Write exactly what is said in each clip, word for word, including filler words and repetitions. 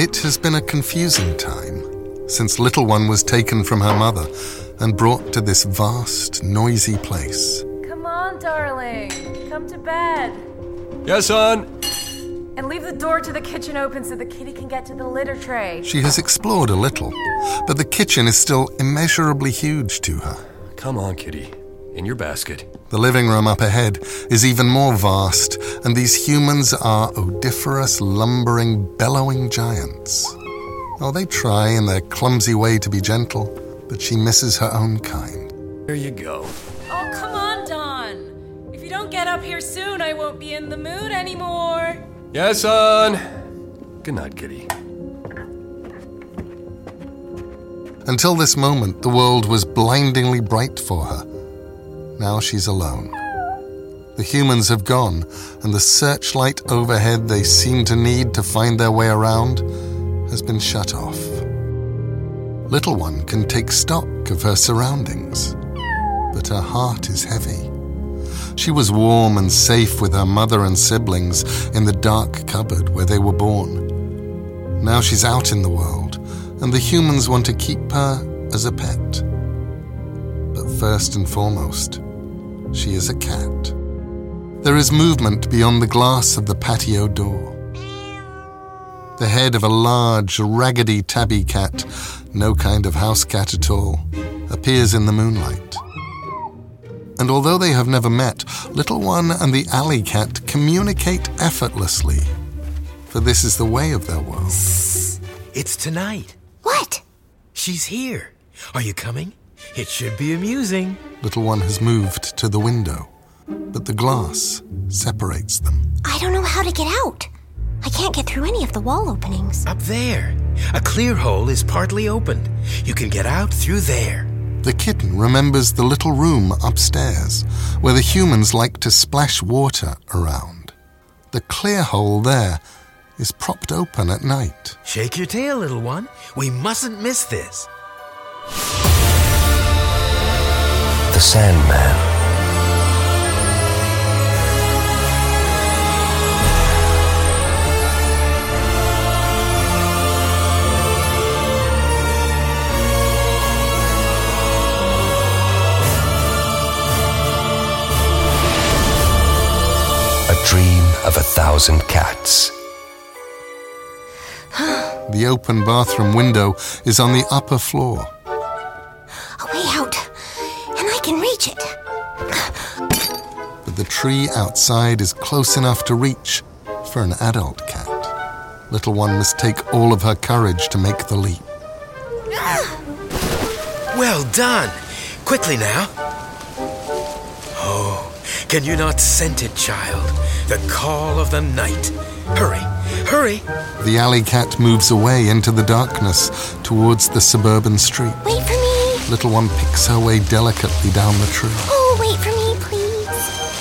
It has been a confusing time since Little One was taken from her mother and brought to this vast, noisy place. Come on, darling. Come to bed. Yes, son. And leave the door to the kitchen open so the kitty can get to the litter tray. She has explored a little, but the kitchen is still immeasurably huge to her. Come on, kitty. In your basket. The living room up ahead is even more vast, and these humans are odoriferous, lumbering, bellowing giants. Oh, they try in their clumsy way to be gentle, but she misses her own kind. There you go. Oh, come on, Don. If you don't get up here soon, I won't be in the mood anymore. Yes, son. Good night, kitty. Until this moment, the world was blindingly bright for her. Now she's alone. The humans have gone, and the searchlight overhead they seem to need to find their way around has been shut off. Little One can take stock of her surroundings, but her heart is heavy. She was warm and safe with her mother and siblings in the dark cupboard where they were born. Now she's out in the world, and the humans want to keep her as a pet. But first and foremost, she is a cat. There is movement beyond the glass of the patio door. The head of a large, raggedy tabby cat, no kind of house cat at all, appears in the moonlight. And although they have never met, Little One and the alley cat communicate effortlessly, for this is the way of their world. It's tonight. What? She's here. Are you coming? It should be amusing. Little One has moved to the window, but the glass separates them. I don't know how to get out. I can't get through any of the wall openings. Up there. A clear hole is partly opened. You can get out through there. The kitten remembers the little room upstairs, where the humans like to splash water around. The clear hole there is propped open at night. Shake your tail, little one. We mustn't miss this. The Sandman. A dream of a thousand cats. The open bathroom window is on the upper floor. A way out, and I can reach it. But the tree outside is close enough to reach for an adult cat. Little One must take all of her courage to make the leap. Well done. Quickly now. Oh, can you not scent it, child? The call of the night. Hurry, hurry. The alley cat moves away into the darkness towards the suburban street. Wait for me. Little One picks her way delicately down the tree. Oh, wait for me, please.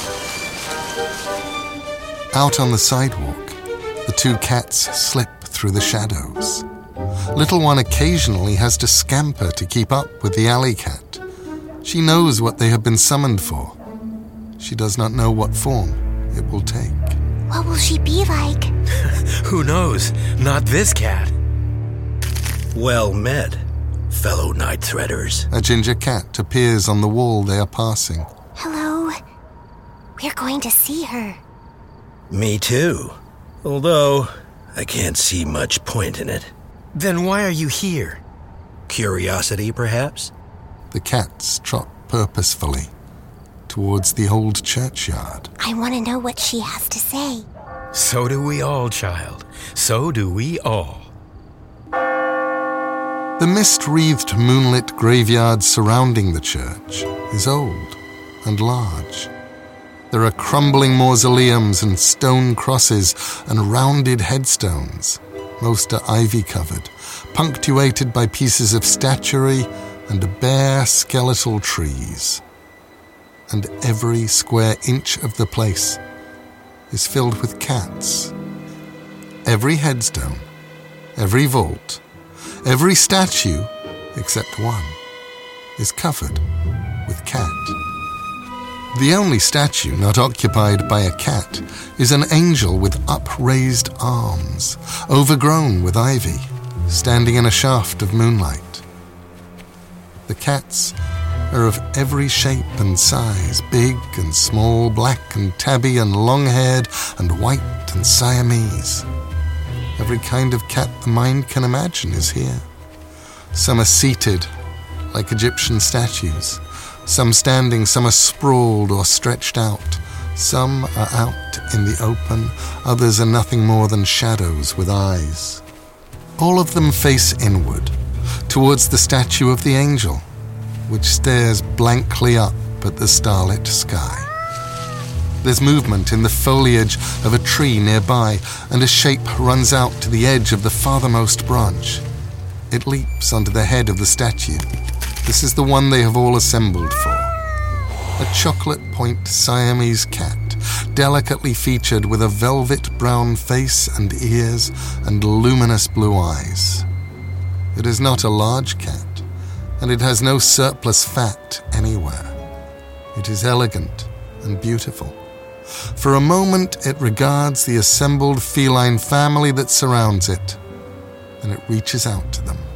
Out on the sidewalk, the two cats slip through the shadows. Little One occasionally has to scamper to keep up with the alley cat. She knows what they have been summoned for. She does not know what form it will take. What will she be like? Who knows? Not this cat. Well met, fellow night threaders. A ginger cat appears on the wall they are passing. Hello. We're going to see her. Me too. Although, I can't see much point in it. Then why are you here? Curiosity, perhaps? The cats trot purposefully towards the old churchyard. I want to know what she has to say. So do we all, child. So do we all. The mist-wreathed moonlit graveyard surrounding the church is old and large. There are crumbling mausoleums and stone crosses and rounded headstones. Most are ivy-covered, punctuated by pieces of statuary and bare skeletal trees. And every square inch of the place is filled with cats. Every headstone, every vault, every statue, except one, is covered with cat. The only statue not occupied by a cat is an angel with upraised arms, overgrown with ivy, standing in a shaft of moonlight. The cats are of every shape and size, big and small, black and tabby and long-haired and white and Siamese. Every kind of cat the mind can imagine is here. Some are seated, like Egyptian statues. Some standing, some are sprawled or stretched out. Some are out in the open, others are nothing more than shadows with eyes. All of them face inward, towards the statue of the angel, which stares blankly up at the starlit sky. There's movement in the foliage of a tree nearby, and a shape runs out to the edge of the farthermost branch. It leaps onto the head of the statue. This is the one they have all assembled for. A chocolate point Siamese cat, delicately featured with a velvet brown face and ears and luminous blue eyes. It is not a large cat, and it has no surplus fat anywhere. It is elegant and beautiful. For a moment it regards the assembled feline family that surrounds it, and it reaches out to them.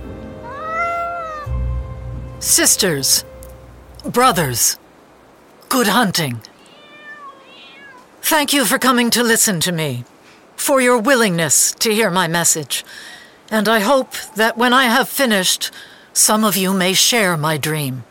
Sisters, brothers, good hunting. Thank you for coming to listen to me, for your willingness to hear my message, and I hope that when I have finished, some of you may share my dream.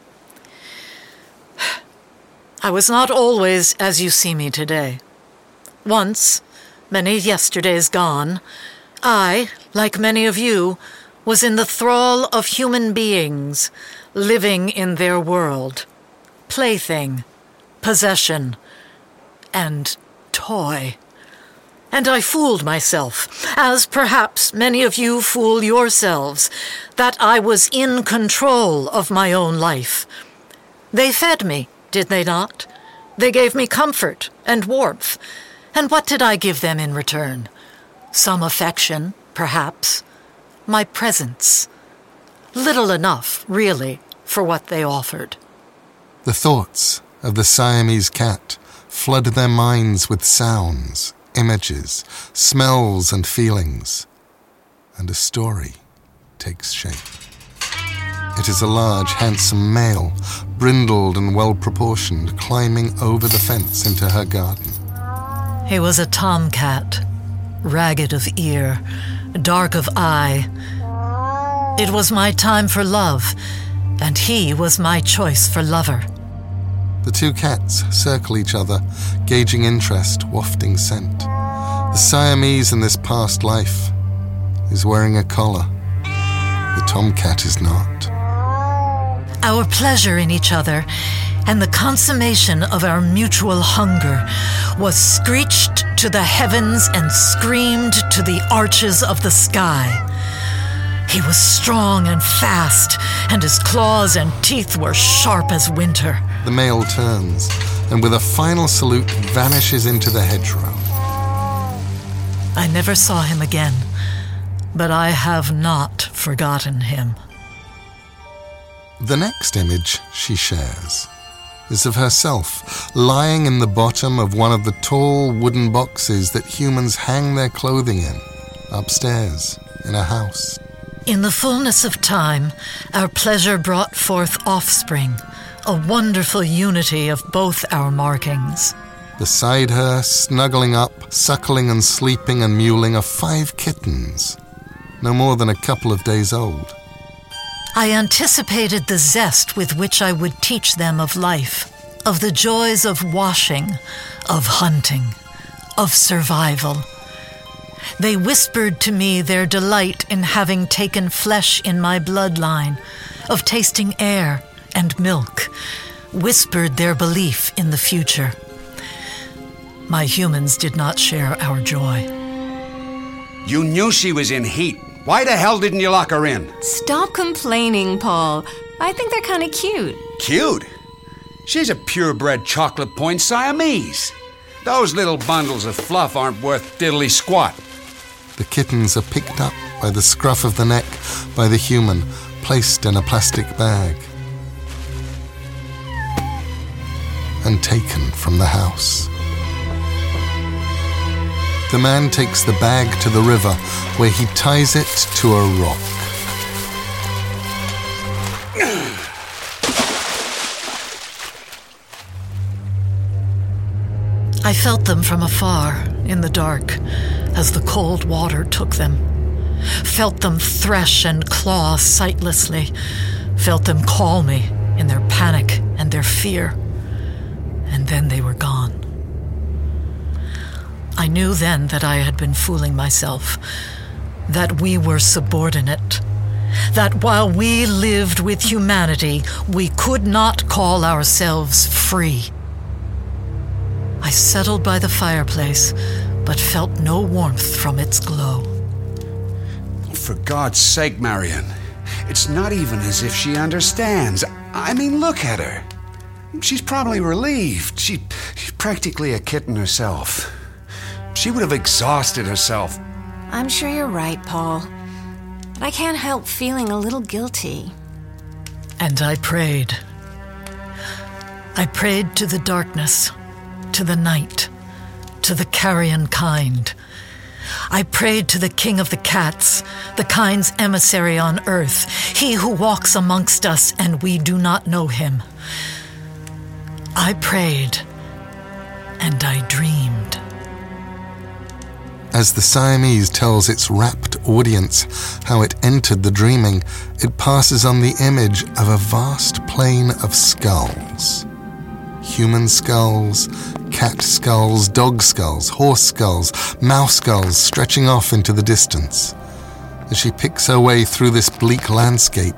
I was not always as you see me today. Once, many yesterdays gone, I, like many of you, was in the thrall of human beings, living in their world, plaything, possession, and toy. And I fooled myself, as perhaps many of you fool yourselves, that I was in control of my own life. They fed me, did they not? They gave me comfort and warmth. And what did I give them in return? Some affection, perhaps. My presence. Little enough, really, for what they offered. The thoughts of the Siamese cat flood their minds with sounds, images, smells and feelings, and a story takes shape. It is a large, handsome male, brindled and well-proportioned, climbing over the fence into her garden. He was a tomcat, ragged of ear, dark of eye. It was my time for love, and he was my choice for lover. The two cats circle each other, gauging interest, wafting scent. The Siamese in this past life is wearing a collar. The tomcat is not. Our pleasure in each other and the consummation of our mutual hunger was screeched to the heavens and screamed to the arches of the sky. He was strong and fast, and his claws and teeth were sharp as winter. The male turns, and with a final salute vanishes into the hedgerow. I never saw him again, but I have not forgotten him. The next image she shares is of herself lying in the bottom of one of the tall wooden boxes that humans hang their clothing in, upstairs in a house. In the fullness of time, our pleasure brought forth offspring, a wonderful unity of both our markings. Beside her, snuggling up, suckling and sleeping and mewling, are five kittens, no more than a couple of days old. I anticipated the zest with which I would teach them of life, of the joys of washing, of hunting, of survival. They whispered to me their delight in having taken flesh in my bloodline, of tasting air and milk, whispered their belief in the future. My humans did not share our joy. You knew she was in heat. Why the hell didn't you lock her in? Stop complaining, Paul. I think they're kind of cute. Cute? She's a purebred chocolate point Siamese. Those little bundles of fluff aren't worth diddly squat. The kittens are picked up by the scruff of the neck by the human, placed in a plastic bag. and taken from the house. The man takes the bag to the river, where he ties it to a rock. I felt them from afar, in the dark, as the cold water took them. Felt them thresh and claw sightlessly. Felt them call me in their panic and their fear. And then they were gone. I knew then that I had been fooling myself, that we were subordinate, that while we lived with humanity, we could not call ourselves free. I settled by the fireplace, but felt no warmth from its glow. For God's sake, Marion, it's not even as if she understands. I mean, look at her. She's probably relieved. She, she's practically a kitten herself. She would have exhausted herself. I'm sure you're right, Paul. But I can't help feeling a little guilty. And I prayed. I prayed to the darkness, to the night, to the carrion kind. I prayed to the king of the cats, the kind's emissary on earth, he who walks amongst us and we do not know him. I prayed, and I dreamed. As the Siamese tells its rapt audience how it entered the dreaming, it passes on the image of a vast plain of skulls. Human skulls, cat skulls, dog skulls, horse skulls, mouse skulls stretching off into the distance. As she picks her way through this bleak landscape,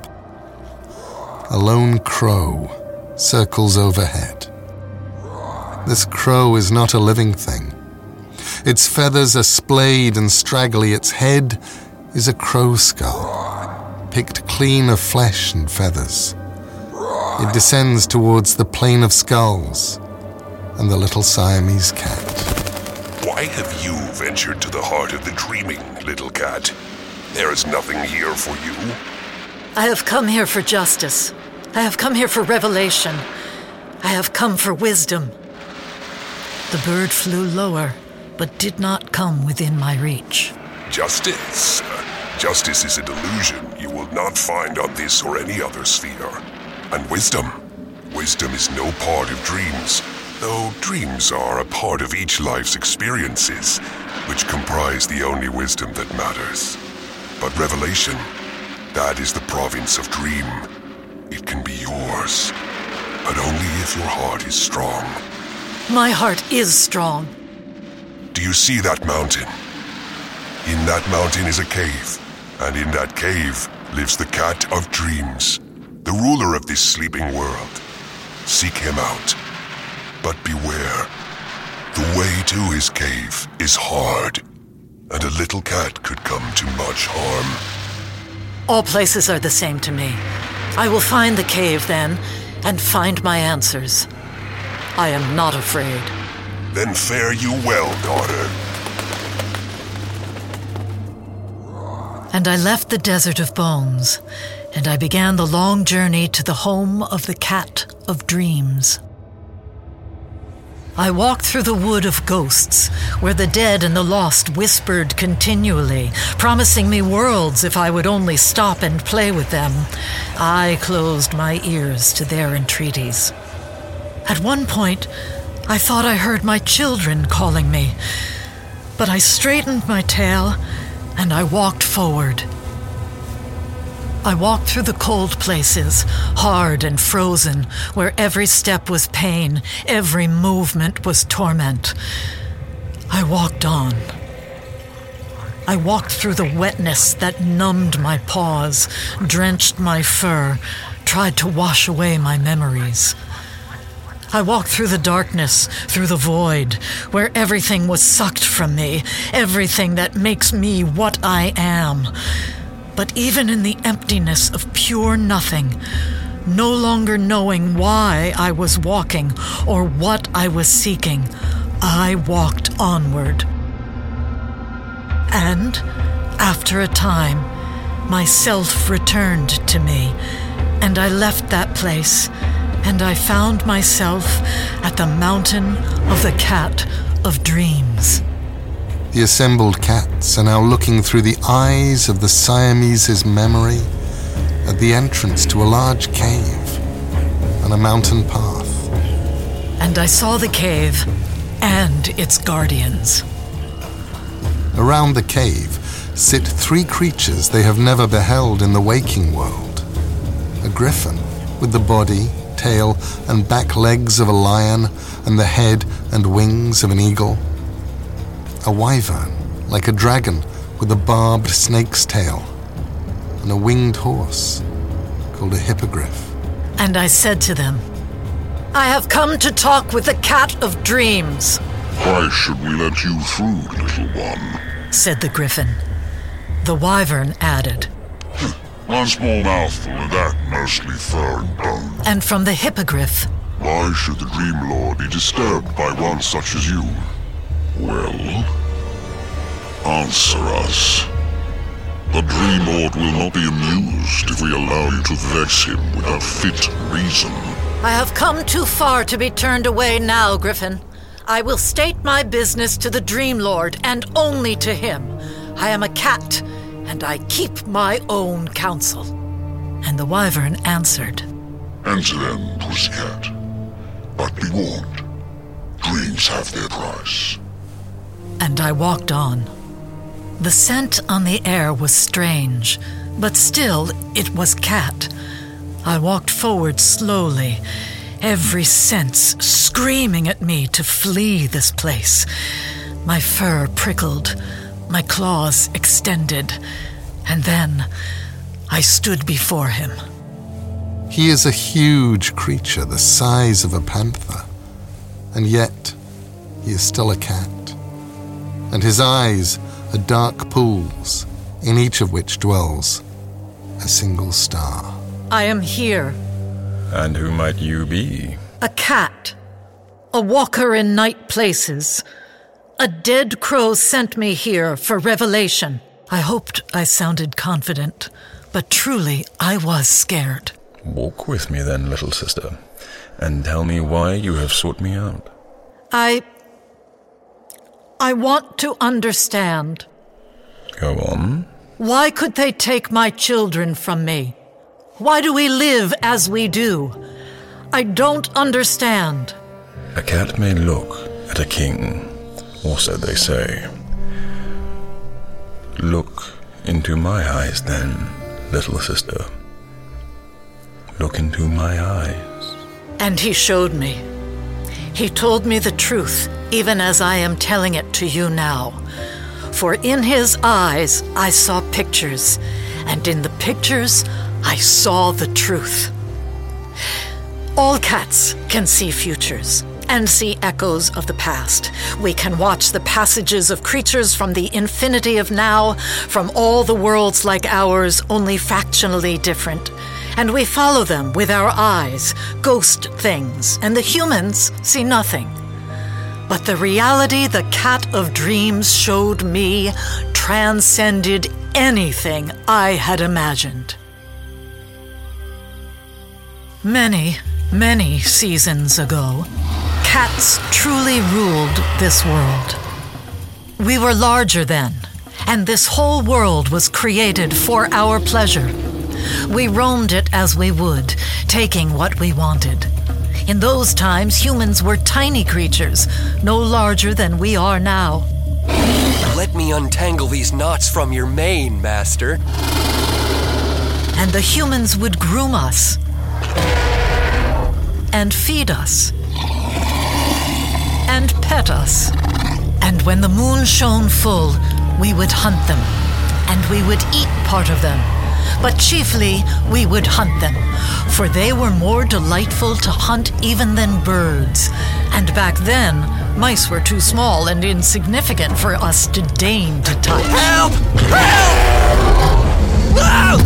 a lone crow circles overhead. This crow is not a living thing. Its feathers are splayed and straggly. Its head is a crow skull, picked clean of flesh and feathers. It descends towards the plain of skulls and the little Siamese cat. Why have you ventured to the heart of the dreaming, little cat? There is nothing here for you. I have come here for justice. I have come here for revelation. I have come for wisdom. The bird flew lower, but did not come within my reach. Justice? Justice is a delusion you will not find on this or any other sphere. And wisdom? Wisdom is no part of dreams, though dreams are a part of each life's experiences, which comprise the only wisdom that matters. But revelation, that is the province of dream. It can be yours, but only if your heart is strong. My heart is strong. Do you see that mountain? In that mountain is a cave, and in that cave lives the Cat of Dreams, the ruler of this sleeping world. Seek him out, but beware. The way to his cave is hard, and a little cat could come to much harm. All places are the same to me. I will find the cave then, and find my answers. I am not afraid. Then fare you well, daughter. And I left the desert of bones, and I began the long journey to the home of the Cat of Dreams. I walked through the wood of ghosts, where the dead and the lost whispered continually, promising me worlds if I would only stop and play with them. I closed my ears to their entreaties. At one point, I thought I heard my children calling me, but I straightened my tail and I walked forward. I walked through the cold places, hard and frozen, where every step was pain, every movement was torment. I walked on. I walked through the wetness that numbed my paws, drenched my fur, tried to wash away my memories. I walked through the darkness, through the void, where everything was sucked from me, everything that makes me what I am. But even in the emptiness of pure nothing, no longer knowing why I was walking or what I was seeking, I walked onward. And, after a time, myself returned to me, and I left that place and I found myself at the Mountain of the Cat of Dreams. The assembled cats are now looking through the eyes of the Siamese's memory at the entrance to a large cave and a mountain path. And I saw the cave and its guardians. Around the cave sit three creatures they have never beheld in the waking world. A griffin with the body, tail, and back legs of a lion and the head and wings of an eagle. A wyvern, like a dragon, with a barbed snake's tail. And a winged horse, called a hippogriff. And I said to them, I have come to talk with the Cat of Dreams. Why should we let you through, little one? Said the griffin. The wyvern added, One small mouthful of that, mostly fur and bone. And from the hippogriff, Why should the Dream Lord be disturbed by one such as you? Well, answer us. The Dream Lord will not be amused if we allow you to vex him without fit reason. I have come too far to be turned away now, Griffin. I will state my business to the Dream Lord, and only to him. I am a cat, and I keep my own counsel. And the wyvern answered, Enter then, pussycat. But be warned, dreams have their price. And I walked on. The scent on the air was strange, but still it was cat. I walked forward slowly, every sense screaming at me to flee this place. My fur prickled, my claws extended, and then I stood before him. He is a huge creature the size of a panther, and yet he is still a cat. And his eyes are dark pools, in each of which dwells a single star. I am here. And who might you be? A cat. A walker in night places. A dead crow sent me here for revelation. I hoped I sounded confident, but truly I was scared. Walk with me then, little sister, and tell me why you have sought me out. I... I want to understand. Go on. Why could they take my children from me? Why do we live as we do? I don't understand. A cat may look at a king, or so they say. Look into my eyes then, little sister. Look into my eyes. And he showed me. He told me the truth, even as I am telling it to you now. For in his eyes I saw pictures, and in the pictures I saw the truth. All cats can see futures and see echoes of the past. We can watch the passages of creatures from the infinity of now, from all the worlds like ours, only fractionally different. And we follow them with our eyes, ghost things, and the humans see nothing. But the reality the Cat of Dreams showed me transcended anything I had imagined. Many, many seasons ago, cats truly ruled this world. We were larger then, and this whole world was created for our pleasure. We roamed it as we would, taking what we wanted. In those times, humans were tiny creatures, no larger than we are now. Let me untangle these knots from your mane, master. And the humans would groom us, and feed us, and pet us. And when the moon shone full, we would hunt them, and we would eat part of them. But chiefly, we would hunt them, for they were more delightful to hunt even than birds. And back then, mice were too small and insignificant for us to deign to touch. Help! Help!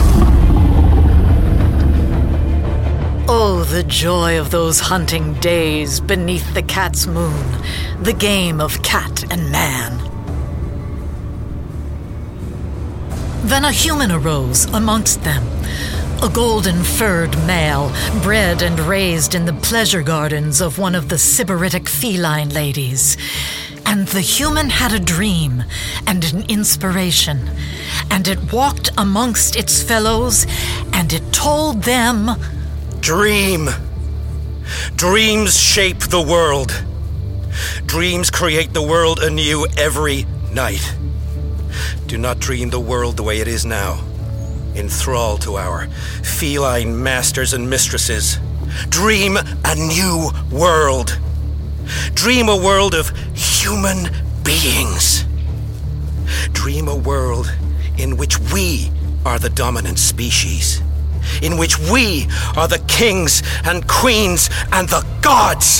Oh, the joy of those hunting days beneath the cat's moon, the game of cat and man. Then a human arose amongst them, a golden-furred male, bred and raised in the pleasure gardens of one of the sybaritic feline ladies. And the human had a dream and an inspiration, and it walked amongst its fellows, and it told them, Dream! Dreams shape the world. Dreams create the world anew every night. Do not dream the world the way it is now, in thrall to our feline masters and mistresses. Dream a new world. Dream a world of human beings. Dream a world in which we are the dominant species, in which we are the kings and queens and the gods.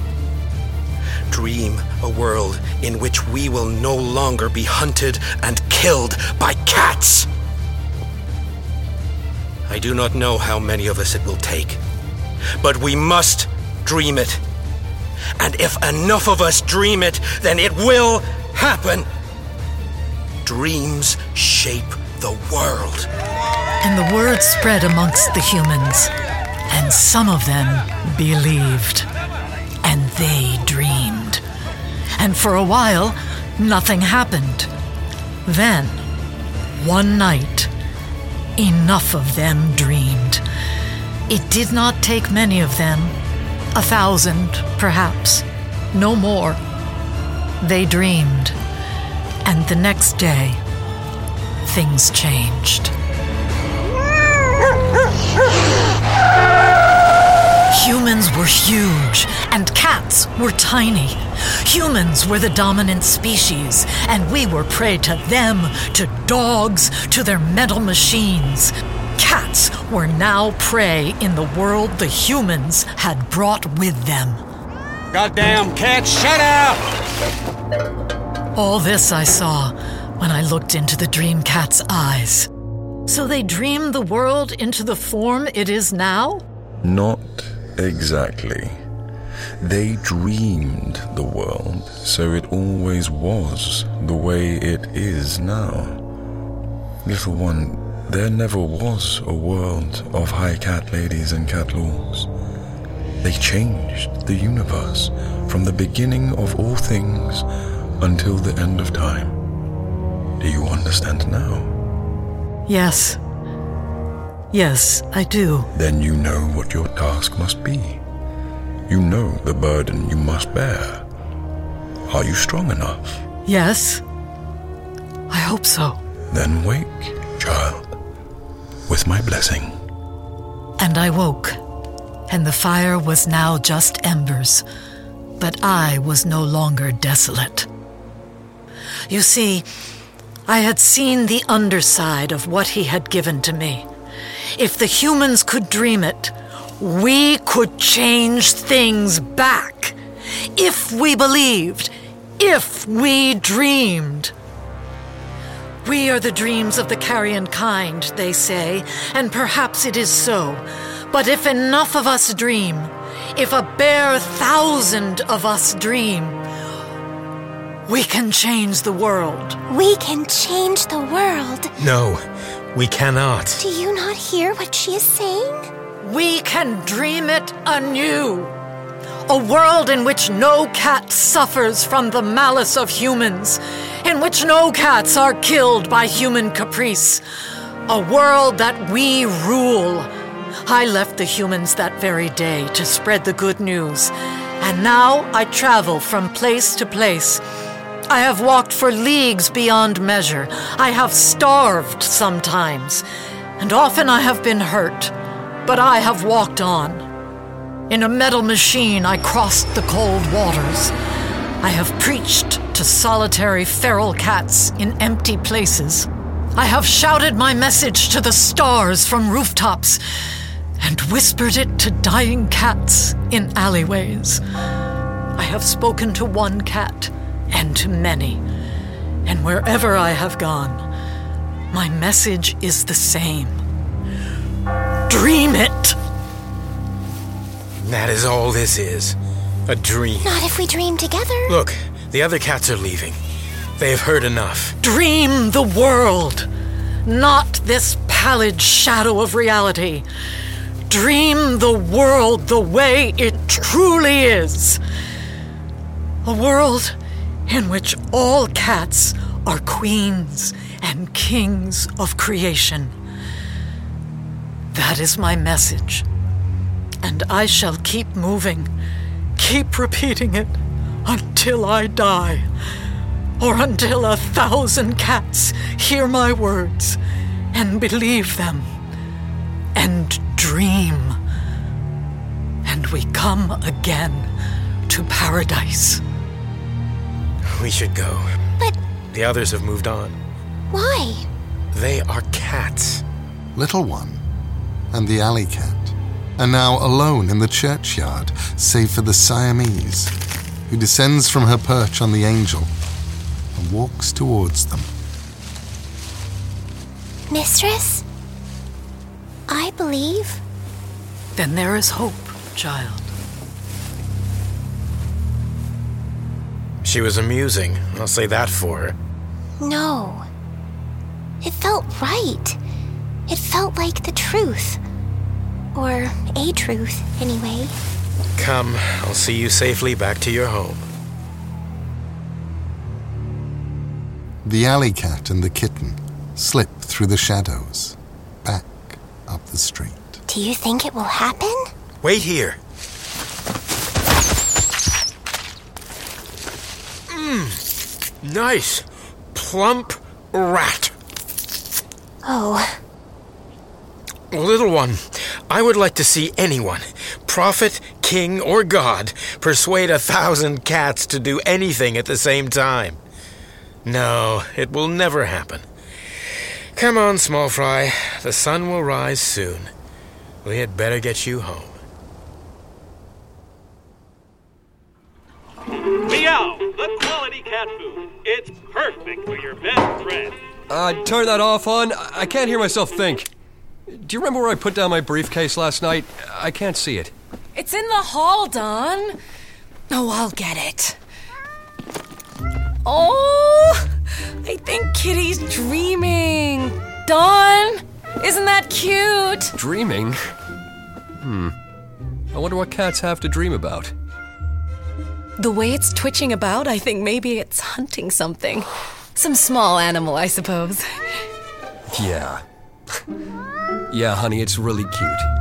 Dream a world in which we will no longer be hunted and killed by cats. I do not know how many of us it will take, but we must dream it. And if enough of us dream it, then it will happen. Dreams shape the world. And the word spread amongst the humans, and some of them believed, and they dreamed. And for a while, nothing happened. Then, one night, enough of them dreamed. It did not take many of them, a thousand, perhaps, no more. They dreamed, and the next day, things changed. Humans were huge, and cats were tiny. Humans were the dominant species, and we were prey to them, to dogs, to their mental machines. Cats were now prey in the world the humans had brought with them. Goddamn cats, shut up! All this I saw when I looked into the dream cat's eyes. So they dreamed the world into the form it is now? Not exactly. They dreamed the world so it always was the way it is now. Little one, there never was a world of high cat ladies and cat lords. They changed the universe from the beginning of all things until the end of time. Do you understand now? Yes. Yes, I do. Then you know what your task must be. You know the burden you must bear. Are you strong enough? Yes. I hope so. Then wake, child, with my blessing. And I woke, and the fire was now just embers, but I was no longer desolate. You see, I had seen the underside of what he had given to me. If the humans could dream it, we could change things back. If we believed, if we dreamed. We are the dreams of the carrion kind, they say, and perhaps it is so. But if enough of us dream, if a bare thousand of us dream, we can change the world. We can change the world. No, we cannot. Do you not hear what she is saying? We can dream it anew. A world in which no cat suffers from the malice of humans, in which no cats are killed by human caprice. A world that we rule. I left the humans that very day to spread the good news, and now I travel from place to place. I have walked for leagues beyond measure. I have starved sometimes, and often I have been hurt, but I have walked on. In a metal machine, I crossed the cold waters. I have preached to solitary feral cats in empty places. I have shouted my message to the stars from rooftops and whispered it to dying cats in alleyways. I have spoken to one cat and to many, and wherever I have gone, my message is the same. Dream it! That is all this is. A dream. Not if we dream together. Look, the other cats are leaving. They have heard enough. Dream the world, not this pallid shadow of reality. Dream the world the way it truly is. A world in which all cats are queens and kings of creation. That is my message. And I shall keep moving, keep repeating it until I die, or until a thousand cats hear my words and believe them and dream, and we come again to paradise. We should go. But the others have moved on. why? They are cats. Little One and the alley cat are now alone in the churchyard, save for the Siamese, who descends from her perch on the angel and walks towards them. Mistress? I believe. Then there is hope, child. She was amusing, I'll say that for her. No. It felt right. It felt like the truth. Or a truth, anyway. Come, I'll see you safely back to your home. The alley cat and the kitten slip through the shadows, back up the street. Do you think it will happen? Wait here. Mmm, nice, plump rat. Oh. Little One, I would like to see anyone, prophet, king, or god, persuade a thousand cats to do anything at the same time. No, it will never happen. Come on, small fry. The sun will rise soon. We had better get you home. Meow, the quality cat food. It's perfect for your best friend. Uh, turn that off, hon. I can't hear myself think. Do you remember where I put down my briefcase last night? I can't see it. It's in the hall, Don. Oh, I'll get it. Oh, I think Kitty's dreaming. Don, isn't that cute? Dreaming? Hmm. I wonder what cats have to dream about. The way it's twitching about, I think maybe it's hunting something. Some small animal, I suppose. Yeah. Yeah, honey, it's really cute.